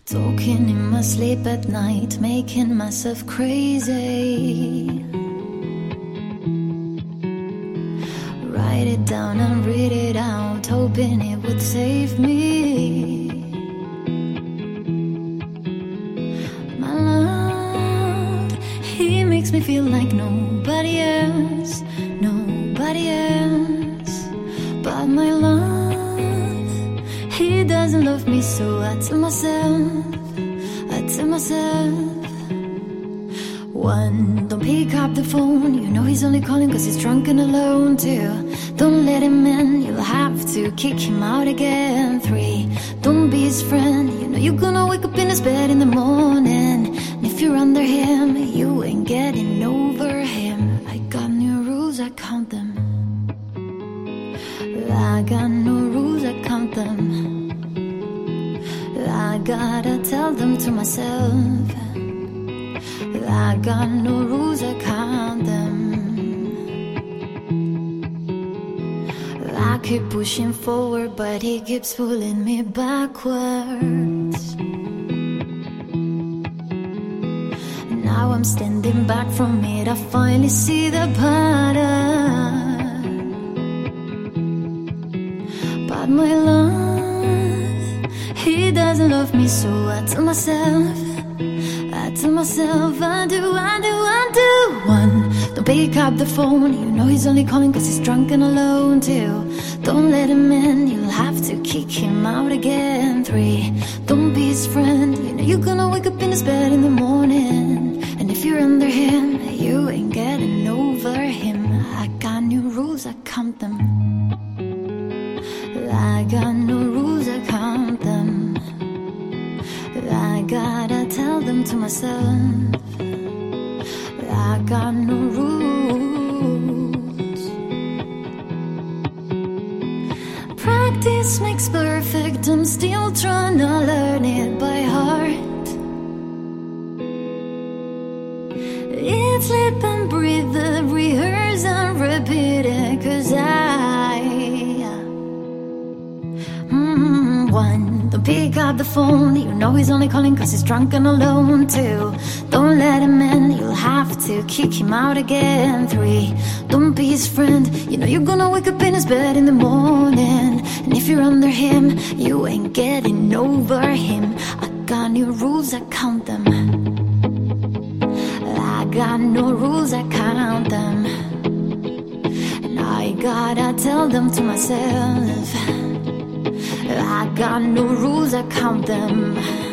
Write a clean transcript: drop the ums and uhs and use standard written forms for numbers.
Talking in my sleep at night, making myself crazy. Write it down and read it out, hoping it would save me. My love, he makes me feel like nobody else, nobody else. But my love, he doesn't love me, so I tell myself, one, don't pick up the phone. You know he's only calling cause he's drunk and alone. Two, don't let him in, you'll have to kick him out again. Three, don't be his friend. You know you're gonna wake up in his bed in the morning, and if you're under him, you ain't getting over him. I got new rules, I count them. I got no rules, I count them. I gotta tell them to myself. I got no rules, I count them. I keep pushing forward, but he keeps pulling me backwards. Now I'm standing back from it, I finally see the pattern. But my love, he doesn't love me, so I tell myself, I do. One, don't pick up the phone. You know he's only calling cause he's drunk and alone. Two, don't let him in, you'll have to kick him out again. Three, don't be his friend. You know you're gonna wake up in his bed in the morning, and if you're under him, you ain't getting over him. I got new rules, I count them. I got no rules, I count them. I gotta tell them to myself. I got no rules. Practice makes perfect, I'm still trying to learn it by heart. Eat, sleep and breathe, rehearse and repeat it, cause one, don't pick up the phone. You know he's only calling cause he's drunk and alone. Two, don't let him in, you'll have to kick him out again. Three, don't be his friend. You know you're gonna wake up in his bed in the morning, and if you're under him, you ain't getting over him. I got new rules, I count them. I got no rules, I count them. And I gotta tell them to myself. I got no rules, I count them.